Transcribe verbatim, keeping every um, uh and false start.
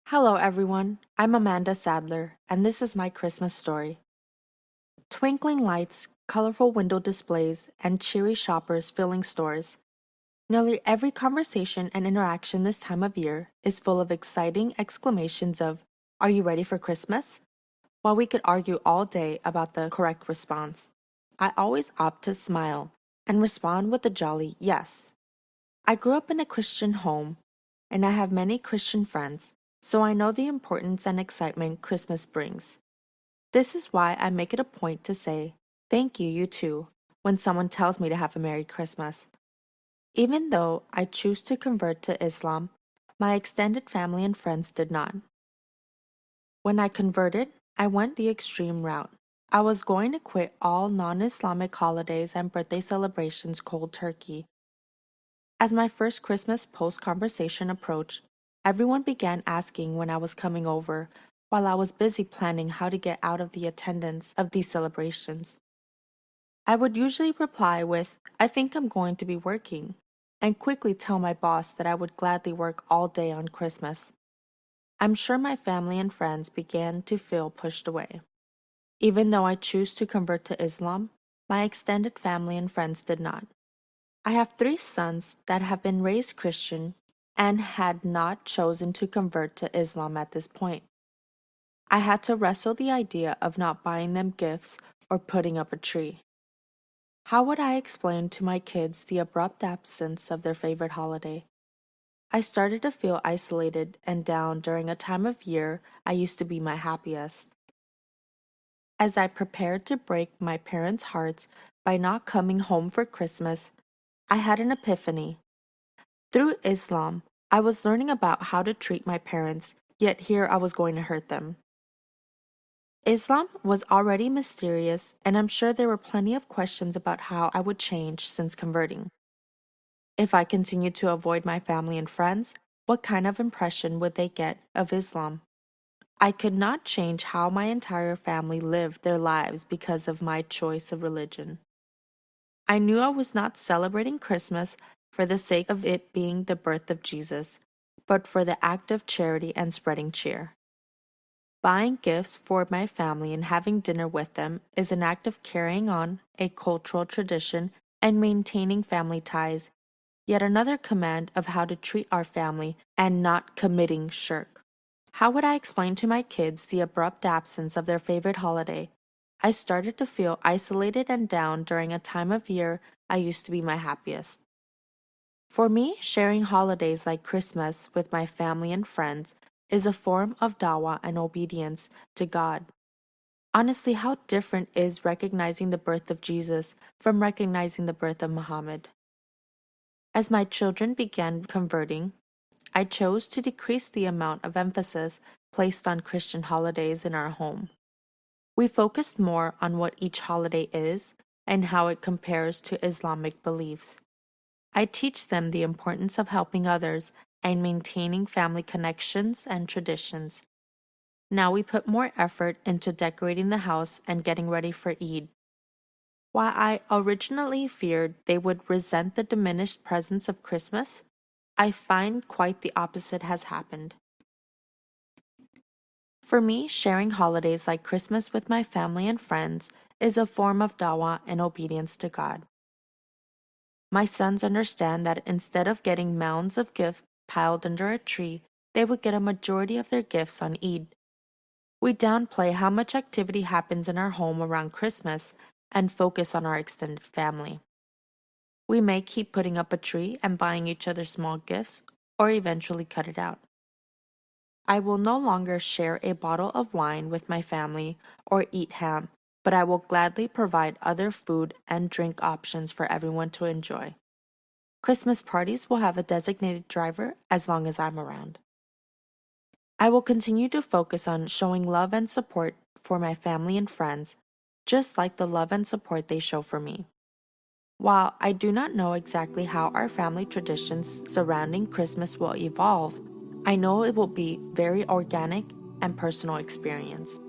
Hello, everyone. I'm Amanda Sadler, and this is my Christmas story. Twinkling lights, colorful window displays, and cheery shoppers filling stores. Nearly every conversation and interaction this time of year is full of exciting exclamations of, "Are you ready for Christmas?" While we could argue all day about the correct response, I always opt to smile and respond with a jolly yes. I grew up in a Christian home, and I have many Christian friends, so I know the importance and excitement Christmas brings. This is why I make it a point to say, "Thank you, you too," when someone tells me to have a Merry Christmas. Even though I choose to convert to Islam, my extended family and friends did not. When I converted, I went the extreme route. I was going to quit all non Islamic holidays and birthday celebrations cold turkey. As my first Christmas post conversation approached, everyone began asking when I was coming over, while I was busy planning how to get out of the attendance of these celebrations. I would usually reply with, "I think I'm going to be working," and quickly tell my boss that I would gladly work all day on Christmas. I'm sure my family and friends began to feel pushed away. Even though I choose to convert to Islam, my extended family and friends did not. I have three sons that have been raised Christian and had not chosen to convert to Islam at this point. I had to wrestle the idea of not buying them gifts or putting up a tree. How would I explain to my kids the abrupt absence of their favorite holiday? I started to feel isolated and down during a time of year I used to be my happiest. As I prepared to break my parents' hearts by not coming home for Christmas, I had an epiphany. Through Islam, I was learning about how to treat my parents, yet here I was going to hurt them. Islam was already mysterious, and I'm sure there were plenty of questions about how I would change since converting. If I continued to avoid my family and friends, what kind of impression would they get of Islam? I could not change how my entire family lived their lives because of my choice of religion. I knew I was not celebrating Christmas for the sake of it being the birth of Jesus, but for the act of charity and spreading cheer. Buying gifts for my family and having dinner with them is an act of carrying on a cultural tradition and maintaining family ties, yet another command of how to treat our family and not committing shirk. How would I explain to my kids the abrupt absence of their favorite holiday? I started to feel isolated and down during a time of year I used to be my happiest. For me, sharing holidays like Christmas with my family and friends is a form of dawah and obedience to God. Honestly, how different is recognizing the birth of Jesus from recognizing the birth of Muhammad? As my children began converting, I chose to decrease the amount of emphasis placed on Christian holidays in our home. We focused more on what each holiday is and how it compares to Islamic beliefs. I teach them the importance of helping others and maintaining family connections and traditions. Now we put more effort into decorating the house and getting ready for Eid. While I originally feared they would resent the diminished presence of Christmas, I find quite the opposite has happened. For me, sharing holidays like Christmas with my family and friends is a form of dawah and obedience to God. My sons understand that instead of getting mounds of gifts piled under a tree, they would get a majority of their gifts on Eid. We downplay how much activity happens in our home around Christmas and focus on our extended family. We may keep putting up a tree and buying each other small gifts, or eventually cut it out. I will no longer share a bottle of wine with my family or eat ham, but I will gladly provide other food and drink options for everyone to enjoy. Christmas parties will have a designated driver as long as I'm around. I will continue to focus on showing love and support for my family and friends, just like the love and support they show for me. While I do not know exactly how our family traditions surrounding Christmas will evolve, I know it will be very organic and personal experience.